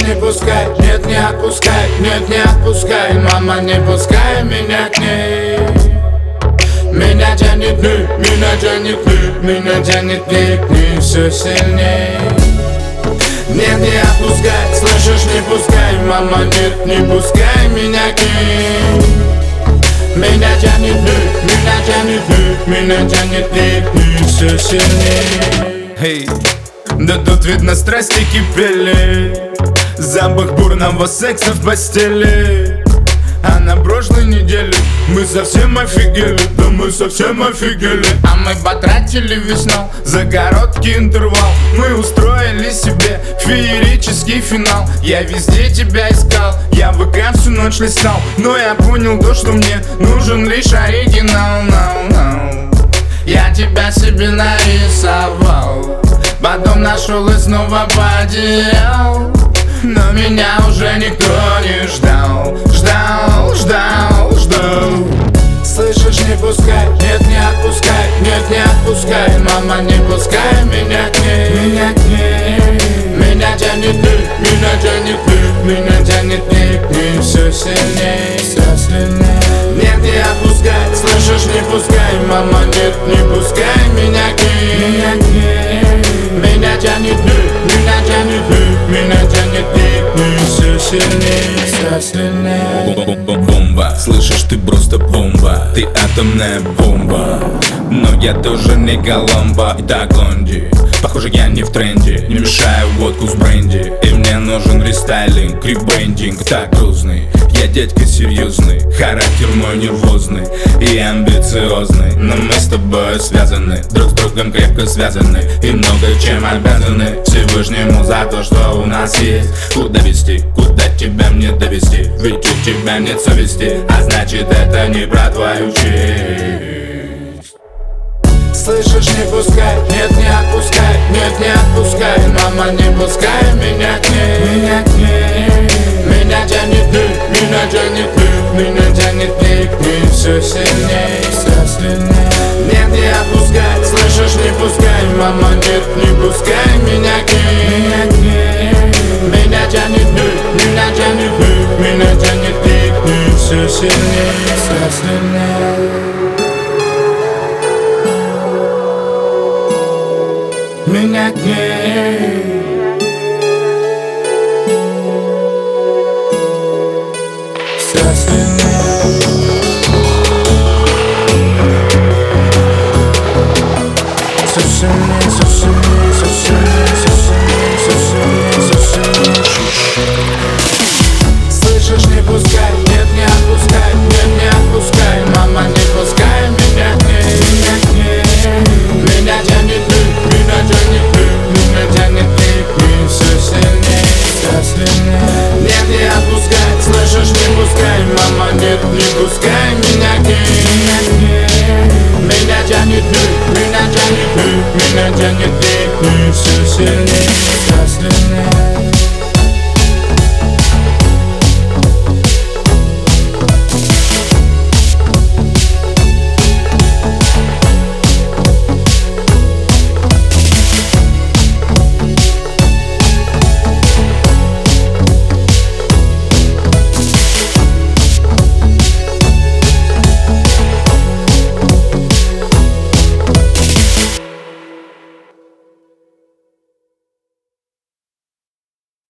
не пускай, нет, не отпускай, нет, не отпускай, мама, не пускай меня к ней. Меня тянет к ней, меня тянет к ней, меня тянет к ней все сильней. Нет, не отпускай, слышишь, не пускай, мама, нет, не пускай меня к ней. Меня тянет к ней, меня тянет к ней, меня тянет к ней все сильней. Hey. Да тут видно страсти кипели, запах бурного секса в постели. А на прошлой неделе мы совсем офигели, да мы совсем офигели. А мы потратили весну за короткий интервал. Мы устроили себе феерический финал. Я везде тебя искал, я в ВК всю ночь листал, но я понял то, что мне нужен лишь оригинал. Я тебя себе нарисовал, потом нашел и снова потерял. Но меня уже никто не ждал. Ждал, ждал, ждал. Слышишь, не пускай, нет, не отпускай, нет, не отпускай, мама, не пускай меня к ней. Меня к ней. Меня тянет к ней, меня тянет к ней, меня тянет к ней все сильней, все сильней. Нет, не отпускай, слышишь, не пускай, мама, нет, не пускай меня к ней. Меня к ней. Меня тянет к ней, меня тянет к ней, меня тянет к ней все сильней, все сильней. Бомба, слышишь, ты просто бомба, ты атомная бомба. Но я тоже не Коломбо. Итак, Лонди, похоже, я не в тренде. Не мешаю водку с бренди, и мне нужен рестайлинг, ребрендинг. Так грустный, я дядька серьезный, характер мой нервозный и амбициозный. Но мы с тобой связаны, друг с другом крепко связаны, и много чем обязаны Всевышнему за то, что у нас есть. Куда вести, куда тебя мне довести? Ведь у тебя нет совести, а значит это не про твою честь. Слышишь, не пускай, нет, не отпускай, нет, не отпускай, мама, не пускай меня к ней. Меня к ней. Меня тянет к ней, меня тянет к ней, меня тянет к ней все сильней, все сильней. Нет, не отпускай, слышишь, не пускай, мама, нет, не пускай меня к ней. Меня к ней. Меня тянет к ней, меня тянет к ней, меня тянет к ней все сильней, все сильней. Меня к ней. Все сильней. Все сильней, все сильней, все сильней, все сильней, все сильней, все сильней. Слышишь, не пускай, нет, не отпускай, нет, не отпускай, мама, не пускай меня к ней. Меня к ней. Меня тянет к ней, меня тянет к ней, меня тянет к ней все сильней, все сильней. Нет, не отпускай, слышишь, не пускай, мама, нет, не пускай меня к ней. Меня к ней. Меня тянет к ней, меня тянет к ней, меня тянет к ней все сильней, все сильней.